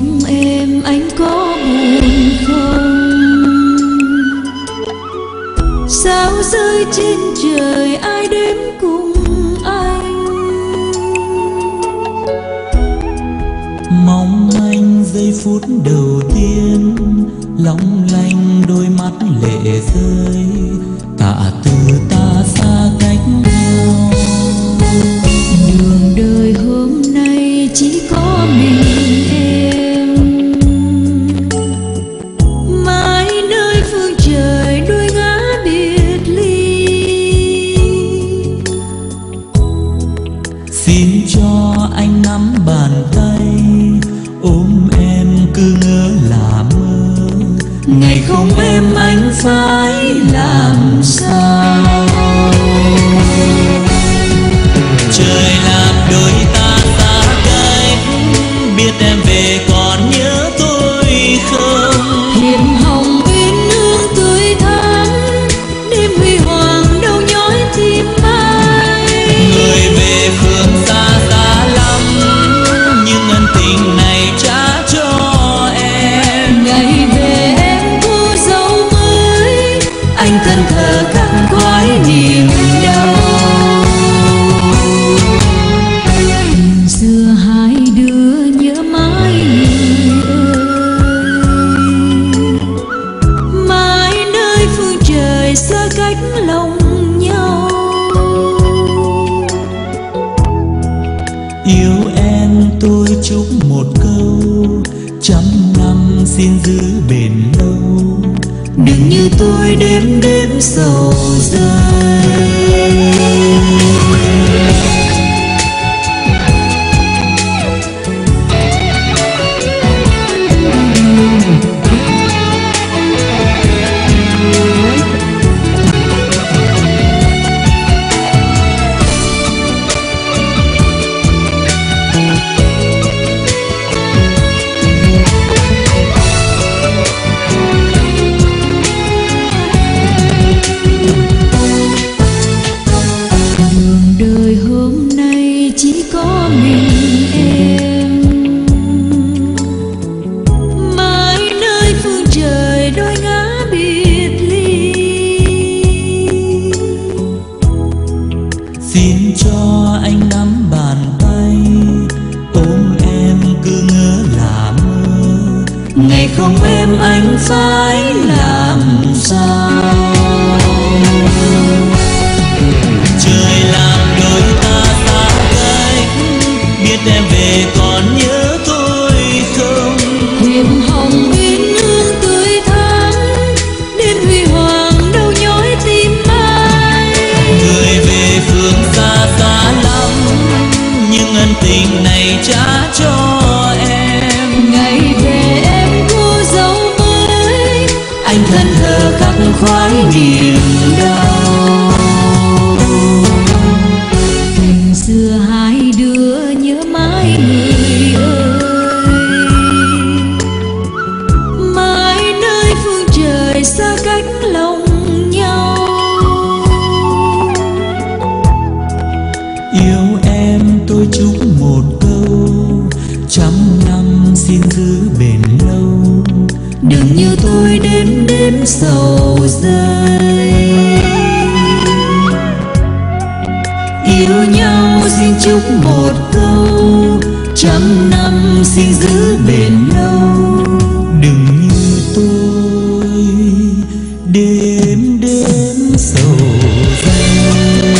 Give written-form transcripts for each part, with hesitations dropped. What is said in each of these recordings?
em anh có buồn không? Sao rơi trên trời ai đến cùng anh? Mong anh giây phút đầu tiên long lanh đôi mắt lệ rơi, tạ từ ta xa cách nhau. Đường đời hôm nay chỉ có mình em, mãi nơi phương trời đôi ngã biệt ly. Xin cho anh nắm bàn tay ôm em cứ ngỡ là mơ, Ngày không em anh phải làm sao? trời làm đôi ta xa cách, biết em về còn nhớ tôi không? Hiệp hồng uyên hương tươi thắm, đêm huy hoàng đâu nhói tim ai. Người về phương xa xa lắm, nhưng ân tình này trả cho em. Ngày về em thu dấu mới, anh thân thờ cặn cõi niềm đau. Tình xưa hai đứa nhớ mãi người ơi, mãi nơi phương trời xa cách lòng nhau. Yêu em tôi chúc một câu, trăm năm xin giữ bền lâu. Đừng như tôi đêm đêm sầu rơi. Đường đời hôm nay chỉ có mình em, mãi nơi phương trời đôi ngã biệt ly. Xin cho anh nắm bàn tay ôm em cứ ngỡ là mơ, Ngày không em anh phải làm sao? trời làm đôi ta xa cách, biết em về còn nhớ tôi không? Hiệp hồng uyên hương tươi thắm, đêm huy hoàng đâu nhói tim ai. Người về phương xa xa lắm, nhưng ân tình này trả cho em. Ngày về em thu dấu mới, anh thân thờ khắc khoái niềm đau. Tình xưa hai đứa nhớ mãi người ơi, mãi nơi phương trời xa cách lòng nhau. Yêu em tôi chúc một câu, trăm năm xin giữ bền lâu. Đừng như tôi đêm đêm sầu rơi. Yêu nhau xin chúc một câu, trăm năm xin giữ bền lâu. Đừng như tôi đêm đêm sầu rơi.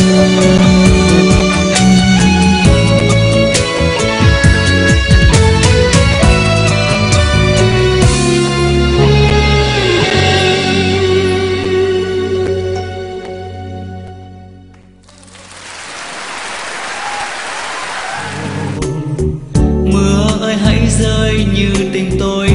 Mưa ơi hãy rơi như tình tôi